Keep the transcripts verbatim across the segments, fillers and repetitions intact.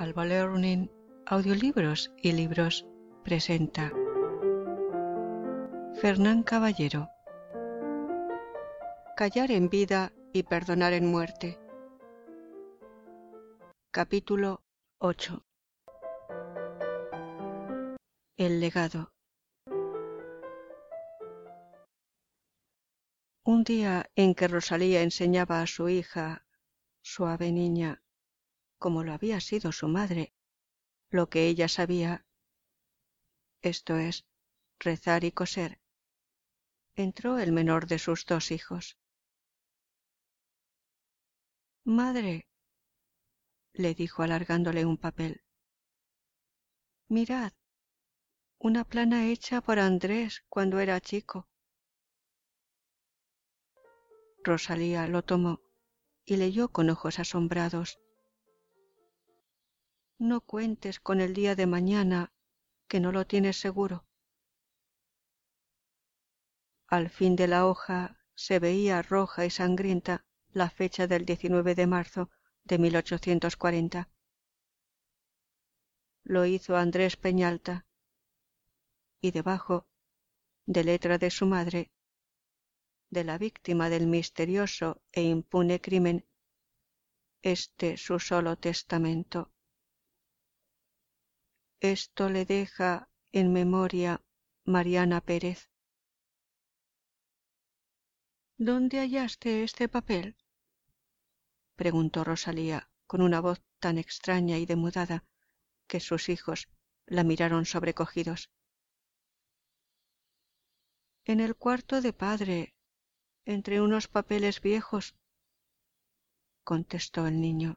Alba Learning Audiolibros y Libros presenta Fernán Caballero. Callar en vida y perdonar en muerte. Capítulo ocho. El legado. Un día en que Rosalía enseñaba a su hija, suave niña, como lo había sido su madre, lo que ella sabía, esto es, rezar y coser, entró el menor de sus dos hijos. «Madre», le dijo alargándole un papel, «mirad, una plana hecha por Andrés cuando era chico». Rosalía lo tomó y leyó con ojos asombrados. «No cuentes con el día de mañana, que no lo tienes seguro». Al fin de la hoja se veía roja y sangrienta la fecha del diecinueve de marzo de mil ochocientos cuarenta. Lo hizo Andrés Peñalta, y debajo, de letra de su madre, de la víctima del misterioso e impune crimen, este su solo testamento. Esto le deja en memoria Mariana Pérez. «¿Dónde hallaste este papel?», preguntó Rosalía con una voz tan extraña y demudada que sus hijos la miraron sobrecogidos. «En el cuarto de padre, entre unos papeles viejos», contestó el niño.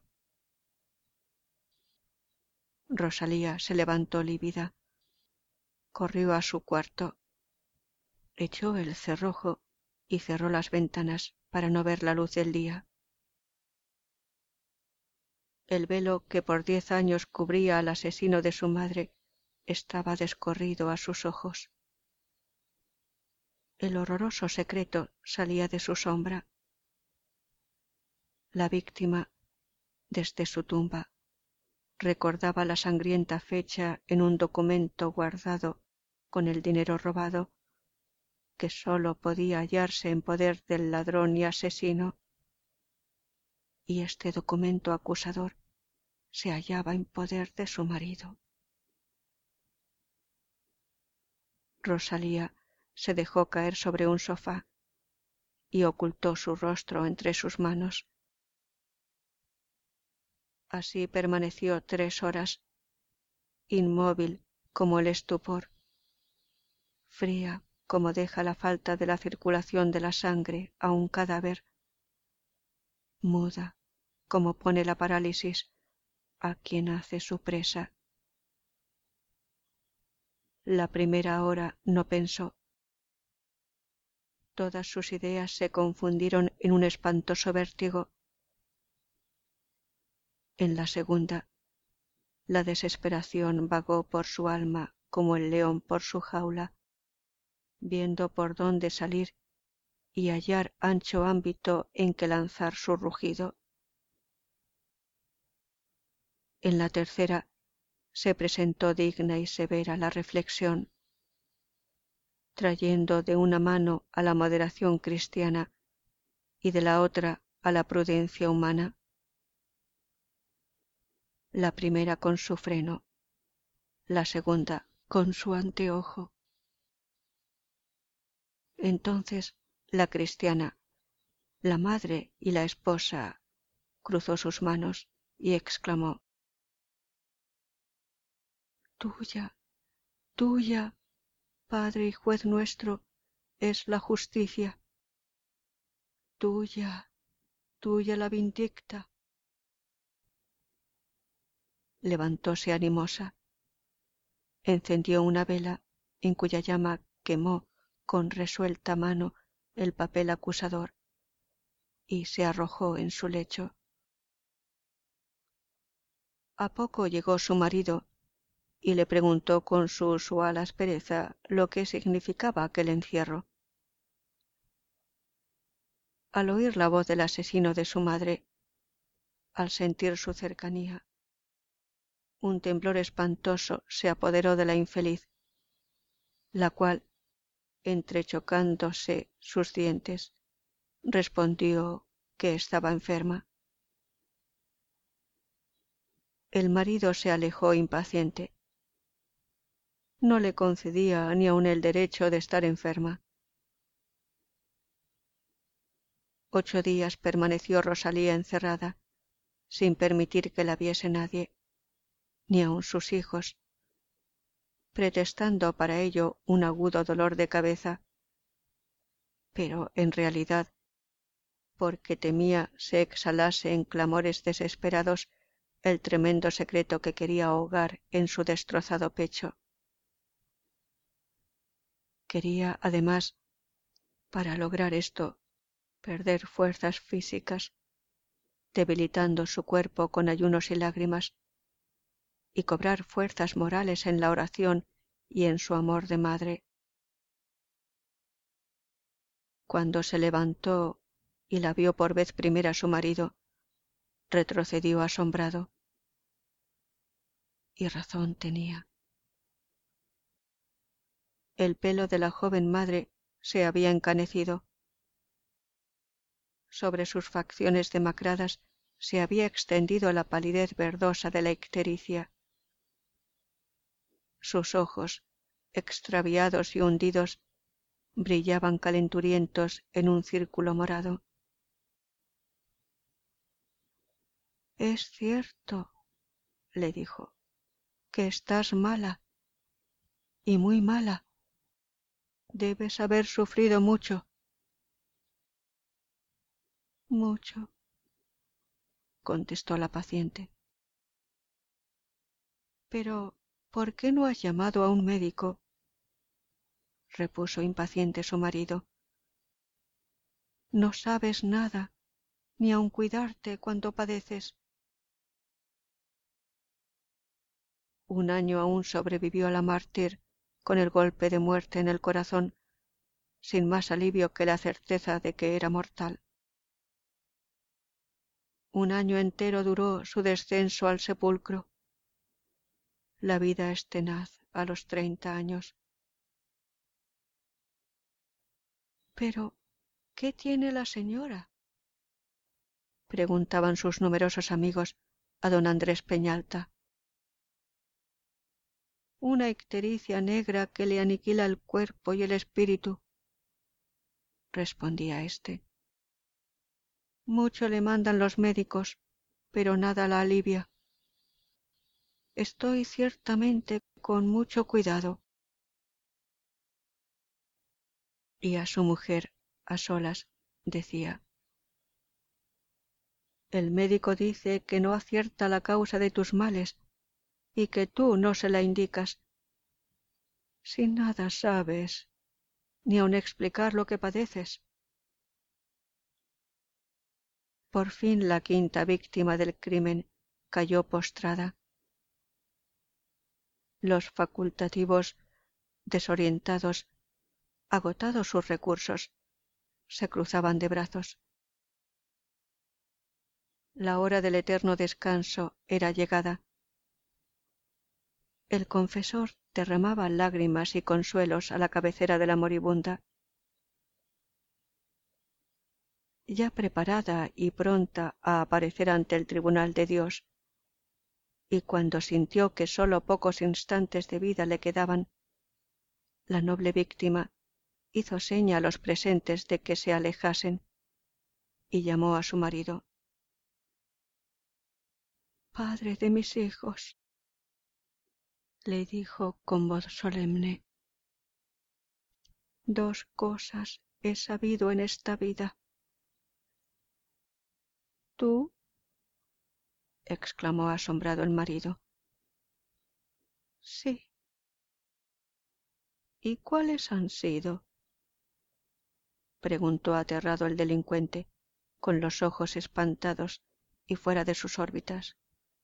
Rosalía se levantó lívida, corrió a su cuarto, echó el cerrojo y cerró las ventanas para no ver la luz del día. El velo que por diez años cubría al asesino de su madre estaba descorrido a sus ojos. El horroroso secreto salía de su sombra. La víctima, desde su tumba, recordaba la sangrienta fecha en un documento guardado con el dinero robado, que sólo podía hallarse en poder del ladrón y asesino, y este documento acusador se hallaba en poder de su marido. Rosalía se dejó caer sobre un sofá y ocultó su rostro entre sus manos. Así permaneció tres horas, inmóvil como el estupor, fría como deja la falta de la circulación de la sangre a un cadáver, muda como pone la parálisis a quien hace su presa. La primera hora no pensó. Todas sus ideas se confundieron en un espantoso vértigo. En la segunda, la desesperación vagó por su alma como el león por su jaula, viendo por dónde salir y hallar ancho ámbito en que lanzar su rugido. En la tercera se presentó digna y severa la reflexión, trayendo de una mano a la moderación cristiana y de la otra a la prudencia humana. La primera con su freno, la segunda con su anteojo. Entonces la cristiana, la madre y la esposa, cruzó sus manos y exclamó: «Tuya, tuya, Padre y Juez nuestro, es la justicia. Tuya, tuya la vindicta». Levantóse animosa, encendió una vela en cuya llama quemó con resuelta mano el papel acusador y se arrojó en su lecho. A poco llegó su marido y le preguntó con su usual aspereza lo que significaba aquel encierro. Al oír la voz del asesino de su madre, al sentir su cercanía, un temblor espantoso se apoderó de la infeliz, la cual, entrechocándose sus dientes, respondió que estaba enferma. El marido se alejó impaciente. No le concedía ni aun el derecho de estar enferma. Ocho días permaneció Rosalía encerrada, sin permitir que la viese nadie, ni aun sus hijos, pretextando para ello un agudo dolor de cabeza, pero en realidad porque temía se exhalase en clamores desesperados el tremendo secreto que quería ahogar en su destrozado pecho. Quería, además, para lograr esto, perder fuerzas físicas, debilitando su cuerpo con ayunos y lágrimas, y cobrar fuerzas morales en la oración y en su amor de madre. Cuando se levantó y la vio por vez primera su marido, retrocedió asombrado. Y razón tenía. El pelo de la joven madre se había encanecido. Sobre sus facciones demacradas se había extendido la palidez verdosa de la ictericia. Sus ojos, extraviados y hundidos, brillaban calenturientos en un círculo morado. «Es cierto», le dijo, «que estás mala, y muy mala. Debes haber sufrido mucho». «Mucho», contestó la paciente. «Pero, ¿por qué no has llamado a un médico?», repuso impaciente su marido. «No sabes nada, ni aun cuidarte cuando padeces». Un año aún sobrevivió la mártir con el golpe de muerte en el corazón, sin más alivio que la certeza de que era mortal. Un año entero duró su descenso al sepulcro. La vida es tenaz a los treinta años. «¿Pero qué tiene la señora?», preguntaban sus numerosos amigos a don Andrés Peñalta. «Una ictericia negra que le aniquila el cuerpo y el espíritu», respondía éste. «Mucho le mandan los médicos, pero nada la alivia. Estoy ciertamente con mucho cuidado». Y a su mujer, a solas, decía: «El médico dice que no acierta la causa de tus males y que tú no se la indicas. Si nada sabes, ni aun explicar lo que padeces». Por fin la quinta víctima del crimen cayó postrada. Los facultativos, desorientados, agotados sus recursos, se cruzaban de brazos. La hora del eterno descanso era llegada. El confesor derramaba lágrimas y consuelos a la cabecera de la moribunda. Ya preparada y pronta a aparecer ante el tribunal de Dios, y cuando sintió que sólo pocos instantes de vida le quedaban, la noble víctima hizo seña a los presentes de que se alejasen y llamó a su marido. «Padre de mis hijos», le dijo con voz solemne, «dos cosas he sabido en esta vida». «¿Tú?», exclamó asombrado el marido. «Sí». «¿Y cuáles han sido?», preguntó aterrado el delincuente, con los ojos espantados y fuera de sus órbitas.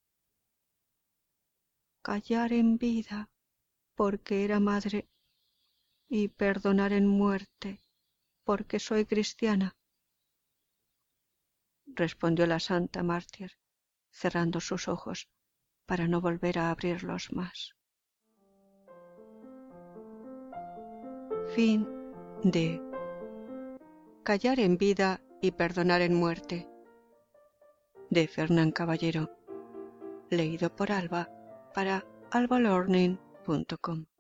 «Callar en vida, porque era madre, y perdonar en muerte, porque soy cristiana», respondió la santa mártir, cerrando sus ojos para no volver a abrirlos más. Fin de Callar en vida y perdonar en muerte, de Fernán Caballero, leído por Alba para alba learning punto com.